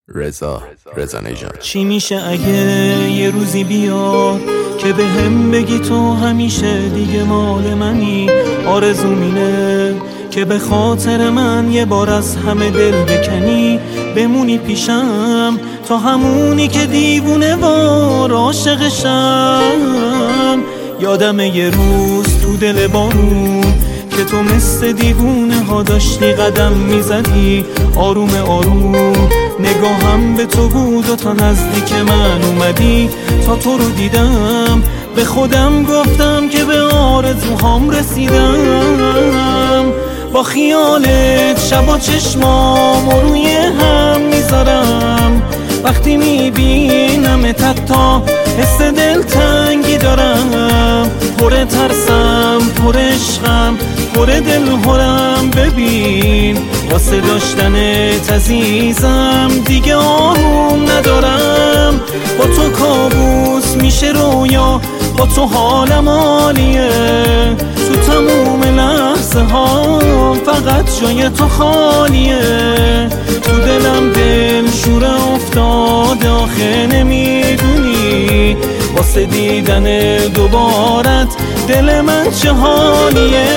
رضا نژاد. چی میشه اگه یه روزی بیاد که به هم بگی تو همیشه دیگه مال منی؟ آرزوم اینه که به خاطر من یه بار از همه دل بکنی، بمونی پیشم تا همونی که دیوونه وار عاشقشم. یادم یه روز تو دل بارون که تو مثل دیوونه ها داشتی قدم میزدی، آروم آروم نگاهم به تو بود و تا نزدیک من اومدی. تا تو رو دیدم به خودم گفتم که به آرزوهام رسیدم. با خیالت شبا چشمام روی هم میذارم، وقتی میبینم تا حس دلتنگی دارم. پر ترسم، پر عشقم، پر دل هرم. ببین واسه داشتنت عزیزم دیگه آروم ندارم. با تو کابوس میشه رویا، با تو حالم عالیه. تو تموم لحظه ها فقط جای تو خالیه. تو دلم دل شور افتاده، آخه نمیدونی واسه دیدن دوبارت دل من چه حالیه.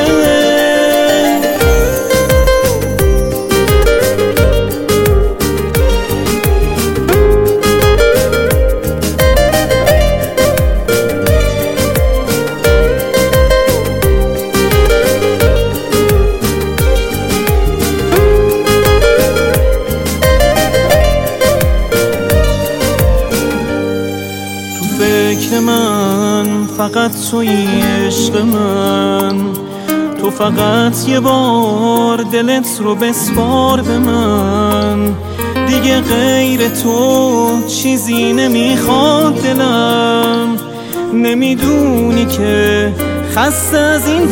فکر من فقط تویی، عشق من تو فقط یه بار دلت رو بسپار به من. دیگه غیر تو چیزی نمیخواد دلم، نمیدونی که خسته از این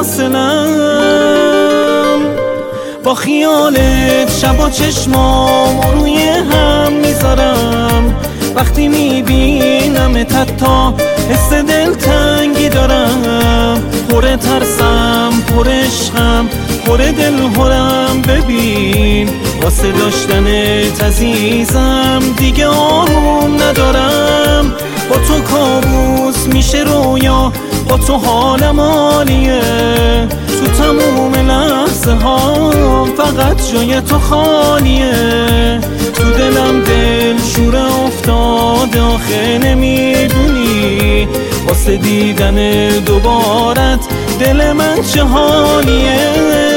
فاصلم. با خیالت شبا چشمام روی هم میذارم، وقتی میبینم تا حس دلتنگی دارم. پر ترسم، پر عشقم، پر دل هرم. ببین واسه داشتنت عزیزم دیگه آروم ندارم. با تو کابوس میشه رویا، با تو حالم عالیه. تو تموم لحظه ها فقط جای تو خالیه. تو دلم دل شور افتاده، آخه نمیدونی واسه دیدن دوبارت دل من چه حالیه.